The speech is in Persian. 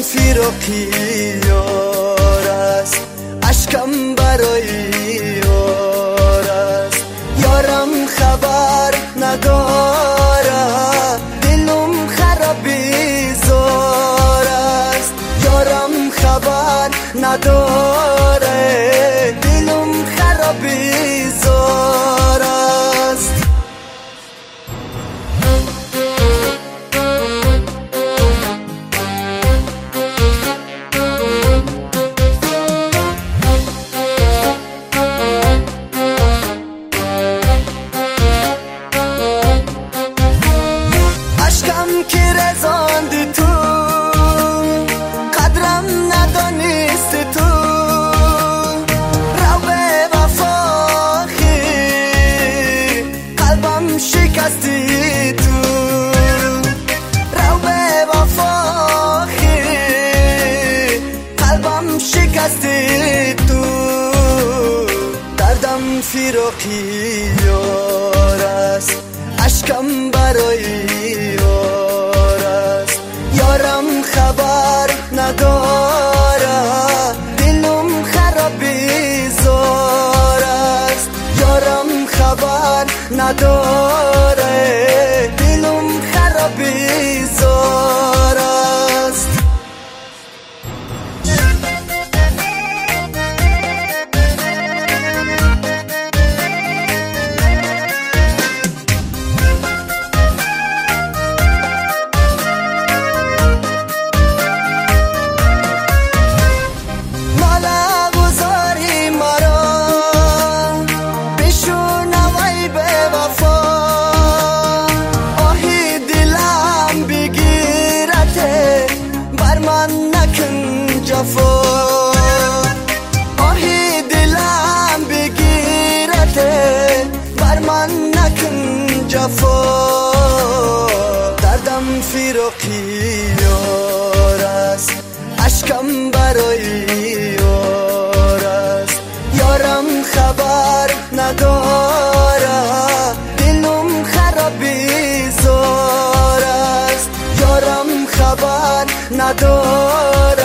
فیروقی یار است، اشکم برای یار است. یارم خبر نداره دلم خرابی زار است. یارم خبر نداره دلم خرابی زار است. که رزاند تو قدرم ندانست تو، رو به وفاخی قلبم شکستی تو، رو به وفاخی قلبم شکستی تو. دردم فیروقی یار است، اشکم برای یارم خبر نداره دلم خرابی زار است. یارم خبر نداره دلم خرابی زار است. آهی دلم بگیرته بر من نکن جفا. دردم فیروقی یار است، اشکم برای یار است. یارم خبر نداره دلم خرابی زار است. یارم خبر نداره